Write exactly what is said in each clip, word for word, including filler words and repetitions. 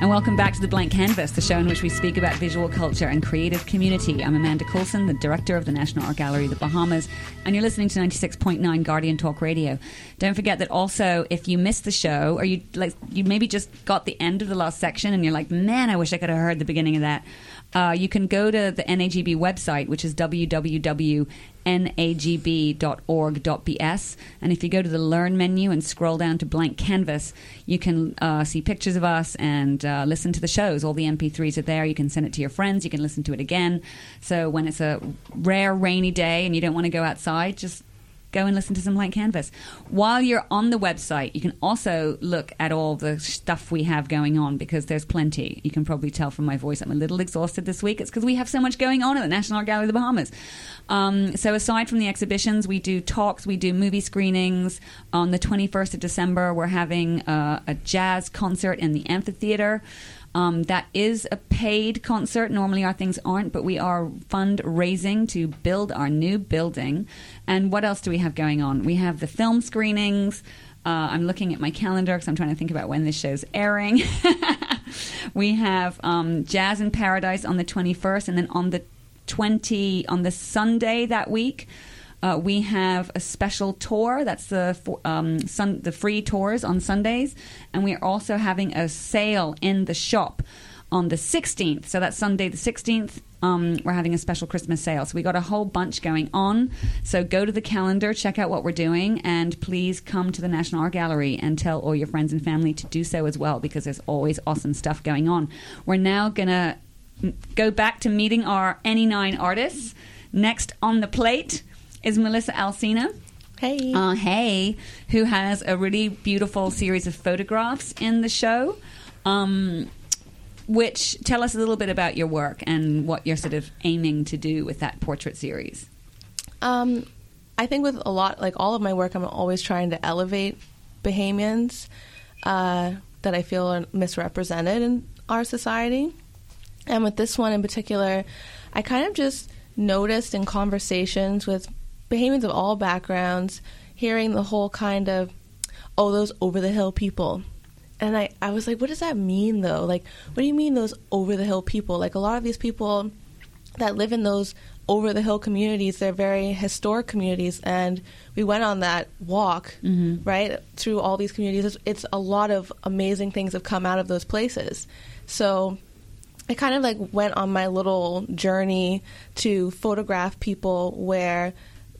And welcome back to The Blank Canvas, the show in which we speak about visual culture and creative community. I'm Amanda Coulson, the director of the National Art Gallery of the Bahamas, and you're listening to ninety-six point nine Guardian Talk Radio. Don't forget that also, if you missed the show, or you like you maybe just got the end of the last section and you're like, man, I wish I could have heard the beginning of that, uh, you can go to the N A G B website, which is w w w dot n a g b dot org dot b s, and if you go to the Learn menu and scroll down to Blank Canvas, you can uh, see pictures of us and uh, listen to the shows. All the M P threes are there. You can send it to your friends. You can listen to it again. So when it's a rare rainy day and you don't want to go outside, just go and listen to some Blank Canvas. While you're on the website, you can also look at all the stuff we have going on, because there's plenty. You can probably tell from my voice I'm a little exhausted this week. It's because we have so much going on at the National Art Gallery of the Bahamas. Um, so aside from the exhibitions, we do talks, we do movie screenings. On the twenty-first of December, we're having uh, a jazz concert in the amphitheater. Um, that is a paid concert. Normally our things aren't, but we are fundraising to build our new building. And what else do we have going on? We have the film screenings. Uh, I'm looking at my calendar because I'm trying to think about when this show's airing. We have um, Jazz in Paradise on the twenty-first, and then on the twenty on the Sunday that week, Uh, we have a special tour. That's the um, sun, the free tours on Sundays. And we are also having a sale in the shop on the sixteenth. So that's Sunday the sixteenth. Um, we're having a special Christmas sale. So we got a whole bunch going on. So go to the calendar, check out what we're doing, and please come to the National Art Gallery and tell all your friends and family to do so as well, because there's always awesome stuff going on. We're now going to go back to meeting our Any nine artists. Next on the plate is Melissa Alcina. Hey. Uh, hey, who has a really beautiful series of photographs in the show. Um, which, tell us a little bit about your work and what you're sort of aiming to do with that portrait series. Um, I think with a lot, like all of my work, I'm always trying to elevate Bahamians uh, that I feel are misrepresented in our society. And with this one in particular, I kind of just noticed in conversations with Bahamians of all backgrounds, hearing the whole kind of, oh, those over-the-hill people. And I, I was like, what does that mean, though? Like, what do you mean those over-the-hill people? Like, a lot of these people that live in those over-the-hill communities, they're very historic communities. And we went on that walk, mm-hmm. right, through all these communities. It's, it's a lot of amazing things have come out of those places. So I kind of, like, went on my little journey to photograph people where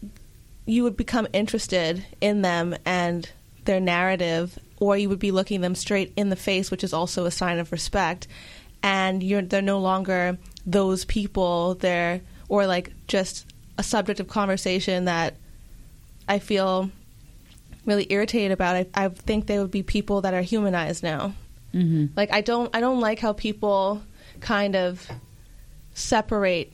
you would become interested in them and their narrative, or you would be looking them straight in the face, which is also a sign of respect. And you're they're no longer those people. They're or like just a subject of conversation that I feel really irritated about. I, I think they would be people that are humanized now. Mm-hmm. Like I don't I don't like how people kind of separate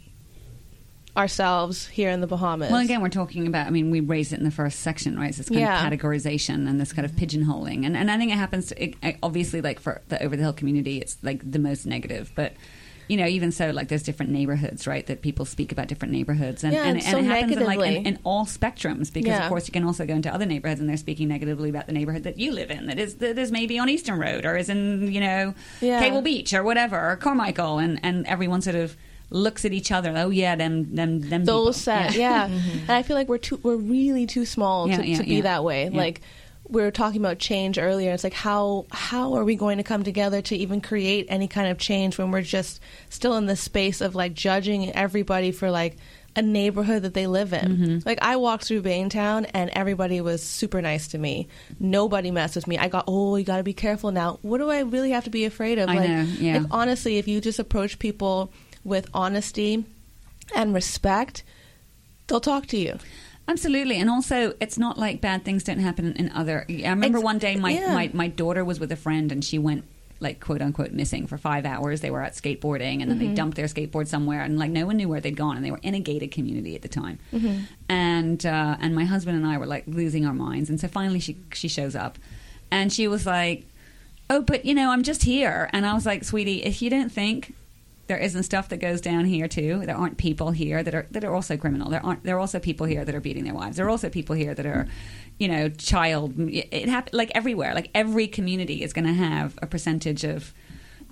ourselves here in the Bahamas. Well, again, we're talking about, I mean, we raised it in the first section, right? So it's kind yeah. of categorization and this kind of pigeonholing. And, and I think it happens, to, it, obviously, like for the over-the-hill community, it's like the most negative. But, you know, even so, like there's different neighborhoods, right? That people speak about different neighborhoods. And, yeah, and, so and it happens in, like, in, negatively. in all spectrums. Because, Yeah. of course, you can also go into other neighborhoods and they're speaking negatively about the neighborhood that you live in. That is, that is maybe on Eastern Road or is in, you know, Yeah. Cable Beach or whatever, or Carmichael. And, and everyone sort of looks at each other. Oh yeah, them, them, them. Those people. set, yeah. yeah. Mm-hmm. And I feel like we're too, we're really too small Yeah, to, yeah, to be yeah. that way. Yeah. Like we were talking about change earlier. It's like how how are we going to come together to even create any kind of change when we're just still in this space of like judging everybody for like a neighborhood that they live in. Mm-hmm. Like I walked through Baintown and everybody was super nice to me. Nobody messed with me. I got, oh, you got to be careful now. What do I really have to be afraid of? I like, know, yeah. like honestly, if you just approach people with honesty and respect, they'll talk to you. Absolutely. And also, it's not like bad things don't happen in other... I remember Ex- one day my, yeah. my, my daughter was with a friend and she went, like, quote-unquote, missing for five hours. They were out skateboarding and then Mm-hmm. they dumped their skateboard somewhere and, like, no one knew where they'd gone. And they were in a gated community at the time. Mm-hmm. And uh, and my husband and I were, like, losing our minds. And so finally she she shows up. And she was like, oh, but, you know, I'm just here. And I was like, sweetie, if you don't think... there isn't stuff that goes down here too. There aren't people here that are that are also criminal. There aren't. There are also people here that are beating their wives. There are also people here that are, you know, child. It, it happens like everywhere. Like every community is going to have a percentage of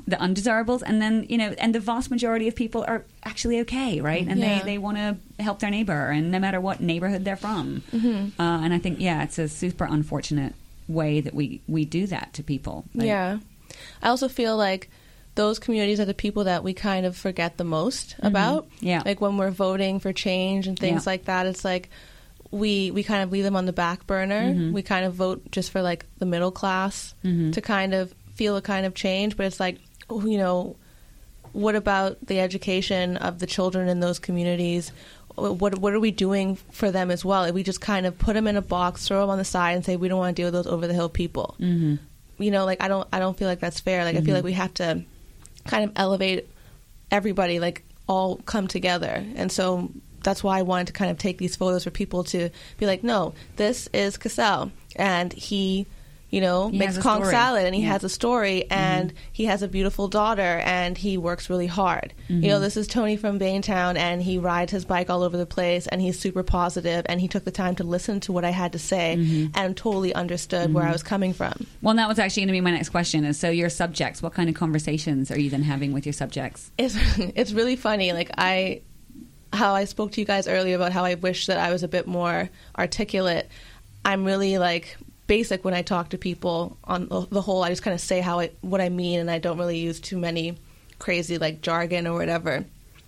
the undesirables, and then, you know, and the vast majority of people are actually okay, right? And yeah. they, they want to help their neighbor, and no matter what neighborhood they're from. Mm-hmm. Uh, and I think, yeah, it's a super unfortunate way that we, we do that to people. Like, yeah. I also feel like those communities are the people that we kind of forget the most mm-hmm. about. Yeah. Like when we're voting for change and things yeah. like that, it's like we we kind of leave them on the back burner. Mm-hmm. We kind of vote just for like the middle class mm-hmm. to kind of feel a kind of change. But it's like, you know, what about the education of the children in those communities? What what are we doing for them as well? If we just kind of put them in a box, throw them on the side, and say we don't want to deal with those over the hill people. Mm-hmm. You know, like I don't I don't feel like that's fair. Like mm-hmm. I feel like we have to kind of elevate everybody, like all come together. And so that's why I wanted to kind of take these photos for people to be like, no, this is Cassell, and he, you know, he makes conch salad, and he yeah. has a story, and mm-hmm. he has a beautiful daughter, and he works really hard. Mm-hmm. You know, this is Tony from Baintown, and he rides his bike all over the place, and he's super positive, and he took the time to listen to what I had to say mm-hmm. and totally understood mm-hmm. where I was coming from. Well, that was actually going to be my next question, is so your subjects, what kind of conversations are you then having with your subjects? It's, it's really funny. Like, I... how I spoke to you guys earlier about how I wish that I was a bit more articulate. I'm really like basic when I talk to people on the whole. I just kind of say how I, what I mean, and I don't really use too many crazy like jargon or whatever.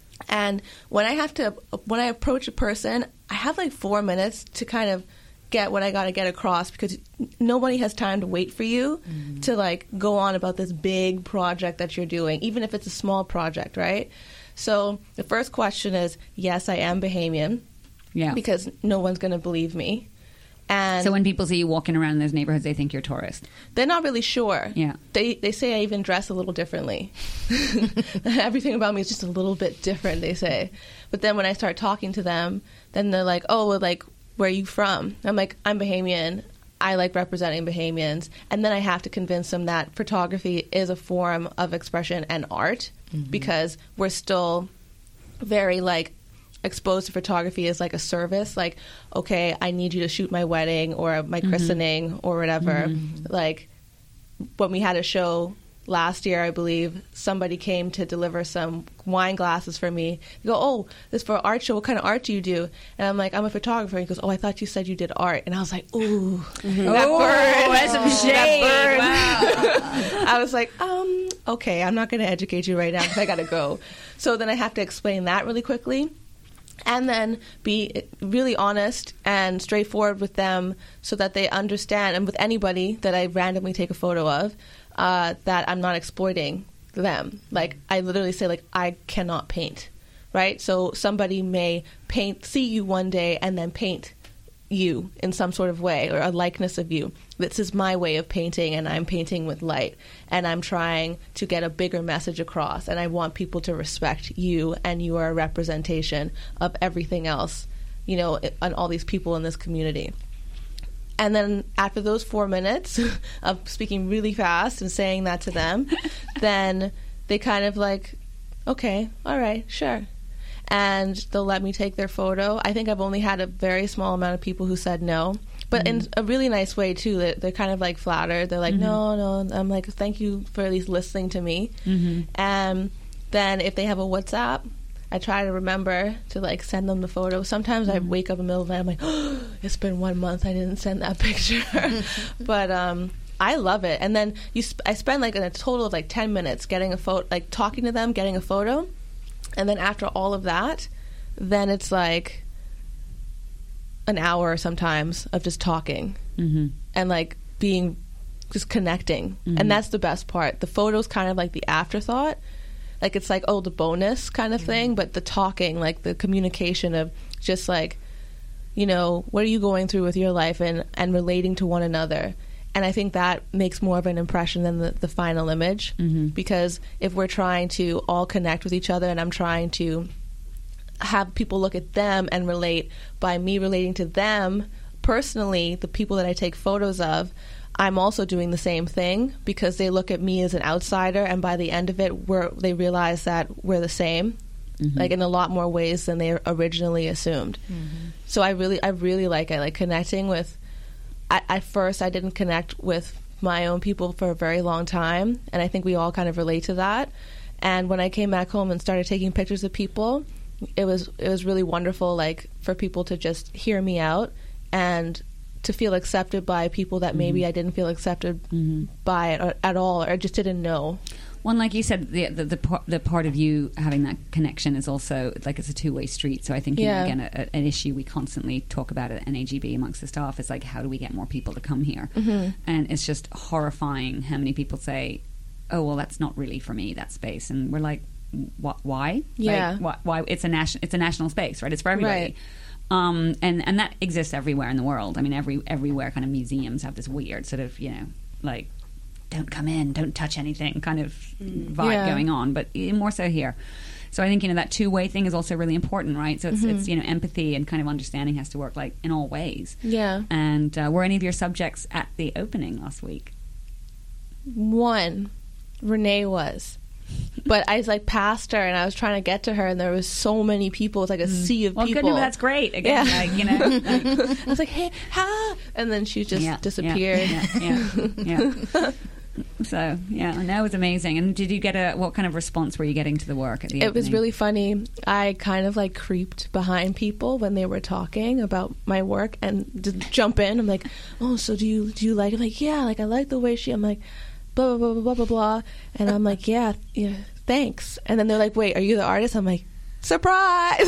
And when I have to, when I approach a person, I have like four minutes to kind of get what I got to get across, because nobody has time to wait for you mm-hmm. to like go on about this big project that you're doing, even if it's a small project, right? So the first question is, yes, I am Bahamian, yeah, because no one's going to believe me. And so when people see you walking around in those neighborhoods, they think you're a tourist. They're not really sure. Yeah, they they say I even dress a little differently. Everything about me is just a little bit different, they say. But then when I start talking to them, then they're like, oh, well, like, where are you from? I'm like, I'm Bahamian. I like representing Bahamians. And then I have to convince them that photography is a form of expression and art, mm-hmm. because we're still very, like, exposed to photography as, like, a service. Like, okay, I need you to shoot my wedding or my mm-hmm. christening or whatever. Mm-hmm. Like, when we had a show last year, I believe, somebody came to deliver some wine glasses for me. They go, oh, this is for an art show. What kind of art do you do? And I'm like, I'm a photographer. He goes, oh, I thought you said you did art. And I was like, ooh, mm-hmm. that oh, bird. That's some shade. Wow. I was like, um, okay, I'm not going to educate you right now because I got to go. So then I have to explain that really quickly. And then be really honest and straightforward with them so that they understand, and with anybody that I randomly take a photo of, uh, that I'm not exploiting them. Like, I literally say, like, I cannot paint, right? So somebody may paint, see you one day and then paint you in some sort of way, or a likeness of you. This is my way of painting, and I'm painting with light, and I'm trying to get a bigger message across, and I want people to respect you, and you are a representation of everything else, you know, and all these people in this community. And then after those four minutes of speaking really fast and saying that to them, then they kind of like, okay, all right, sure. And they'll let me take their photo. I think I've only had a very small amount of people who said no, but mm-hmm. in a really nice way too. They're, they're kind of like flattered. They're like, mm-hmm. no, no. I'm like, thank you for at least listening to me. Mm-hmm. And then if they have a WhatsApp, I try to remember to like send them the photo. Sometimes mm-hmm. I wake up in the middle of the night, I'm like, oh, it's been one month I didn't send that picture. But um, I love it. And then you, sp- I spend like a total of like ten minutes getting a photo, like talking to them, getting a photo. And then after all of that, then it's like an hour sometimes of just talking mm-hmm. and like being, just connecting. Mm-hmm. And that's the best part. The photo's kind of like the afterthought. Like, it's like, oh, the bonus kind of mm-hmm. thing. But the talking, like the communication of just like, you know, what are you going through with your life, and, and relating to one another. And I think that makes more of an impression than the, the final image. Mm-hmm. Because if we're trying to all connect with each other, and I'm trying to have people look at them and relate by me relating to them personally, the people that I take photos of, I'm also doing the same thing, because they look at me as an outsider, and by the end of it, we're, they realize that we're the same, mm-hmm. like in a lot more ways than they originally assumed. Mm-hmm. So I really, I really like it, like connecting with. I, at first, I didn't connect with my own people for a very long time, and I think we all kind of relate to that. And when I came back home and started taking pictures of people, it was it was really wonderful, like, for people to just hear me out and to feel accepted by people that maybe mm-hmm. I didn't feel accepted mm-hmm. by it or, at all, or just didn't know. Well, and like you said, the, the the par- the part of you having that connection is also like it's a two way street. So I think you yeah. know, again, a, a, an issue we constantly talk about at N A G B amongst the staff is like, how do we get more people to come here? Mm-hmm. And it's just horrifying how many people say, "Oh, well, that's not really for me, that space," and we're like, "What? Why? Yeah, like, why, why? It's a national it's a national space, right? It's for everybody." Right. Um, and, and that exists everywhere in the world. I mean, every everywhere kind of museums have this weird sort of, you know, like, don't come in, don't touch anything kind of vibe yeah. going on, but more so here. So I think, you know, that two-way thing is also really important, right? So it's, mm-hmm. it's you know, empathy and kind of understanding has to work, like, in all ways. Yeah. And uh, were any of your subjects at the opening last week? One. Renee was. But I was like past her and I was trying to get to her and there was so many people. It's like a sea of well, people. Well, good, that's great. Again, yeah. like, you know. Like, I was like, hey, ha! And then she just yeah, disappeared. Yeah, yeah, yeah. yeah. So, yeah, and that was amazing. And did you get a, what kind of response were you getting to the work at the It opening? was really funny. I kind of like creeped behind people when they were talking about my work and to jump in. I'm like, oh, so do you, do you like it? I'm like, yeah, like I like the way she, I'm like, blah, blah, blah, blah, blah, blah. And I'm like, yeah, yeah, thanks. And then they're like, wait, are you the artist? I'm like, surprise.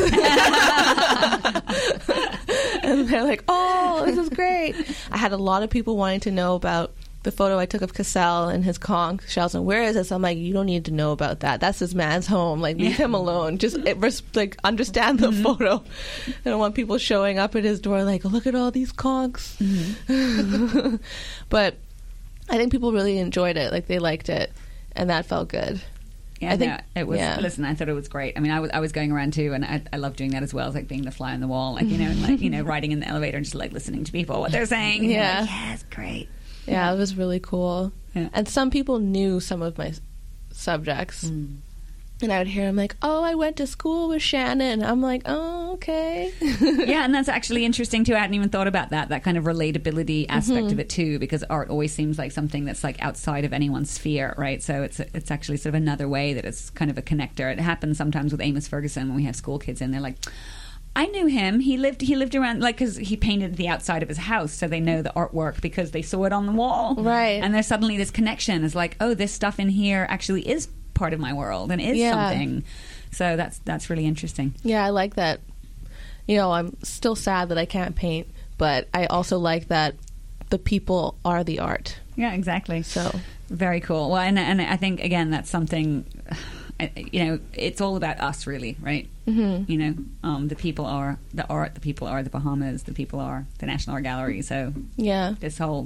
And they're like, oh, this is great. I had a lot of people wanting to know about the photo I took of Cassell and his conch shells, and where is this? I'm like, you don't need to know about that. That's this man's home. Like, leave yeah. him alone. Just it, like understand the mm-hmm. photo. I don't want people showing up at his door like, look at all these conchs. Mm-hmm. But I think people really enjoyed it. Like, they liked it, and that felt good. Yeah, I think no, it was. yeah. Listen, I thought it was great. I mean, I was I was going around too, and I, I love doing that as well. It's like being the fly on the wall, like, you know, and like, you know, riding in the elevator and just like listening to people what they're saying. Yeah, like, yes, great. Yeah, yeah, it was really cool. Yeah. And some people knew some of my subjects. Mm. And I would hear them like, oh, I went to school with Shannon. I'm like, oh, okay. Yeah, and that's actually interesting too. I hadn't even thought about that, that kind of relatability aspect mm-hmm. of it too, because art always seems like something that's like outside of anyone's sphere, right? So it's it's actually sort of another way that it's kind of a connector. It happens sometimes with Amos Ferguson when we have school kids in. They're like, I knew him. He lived. He lived around, like, because he painted the outside of his house, so they know the artwork because they saw it on the wall, right? And there's suddenly this connection. Is like, oh, this stuff in here actually is part of my world and is yeah. something. So that's that's really interesting. Yeah, I like that. You know, I'm still sad that I can't paint, but I also like that the people are the art. Yeah, exactly. So very cool. Well, and and I think again that's something. You know, it's all about us, really, right? Mm-hmm. You know, um, the people are the art, the people are the Bahamas, the people are the National Art Gallery. So, yeah, this whole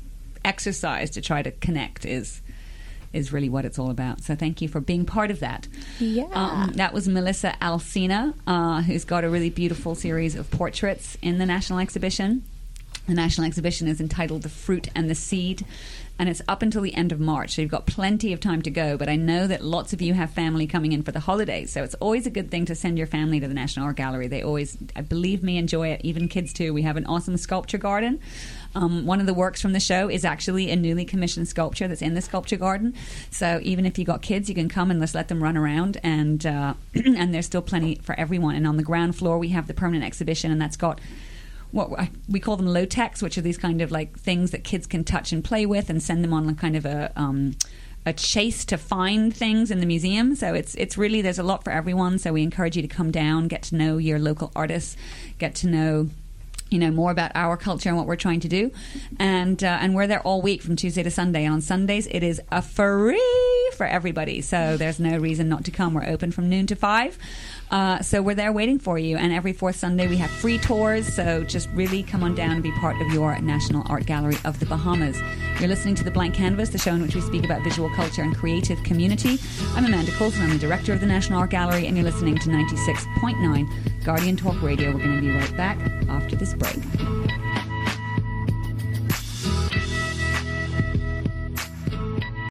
exercise to try to connect is is really what it's all about. So, thank you for being part of that. Yeah, um, that was Melissa Alsina, uh, who's got a really beautiful series of portraits in the National Exhibition. The National Exhibition is entitled "The Fruit and the Seed." And it's up until the end of March, so you've got plenty of time to go. But I know that lots of you have family coming in for the holidays, so it's always a good thing to send your family to the National Art Gallery. They always, I believe me, enjoy it, even kids too. We have an awesome sculpture garden. Um, one of the works from the show is actually a newly commissioned sculpture that's in the sculpture garden. So even if you got kids, you can come and just let them run around, and uh, and there's still plenty for everyone. And on the ground floor, we have the permanent exhibition, and that's got what we call them low-techs, which are these kind of like things that kids can touch and play with and send them on kind of a um, a chase to find things in the museum. So it's it's really, there's a lot for everyone. So we encourage you to come down, get to know your local artists, get to know, you know, more about our culture and what we're trying to do. And uh, and we're there all week from Tuesday to Sunday. And on Sundays, it is a free for everybody. So there's no reason not to come. We're open from noon to five. Uh, so we're there waiting for you. And every fourth Sunday, we have free tours. So just really come on down and be part of your National Art Gallery of the Bahamas. You're listening to The Blank Canvas, the show in which we speak about visual culture and creative community. I'm Amanda Coulson. I'm the director of the National Art Gallery, and you're listening to ninety-six point nine Guardian Talk Radio. We're going to be right back after this break.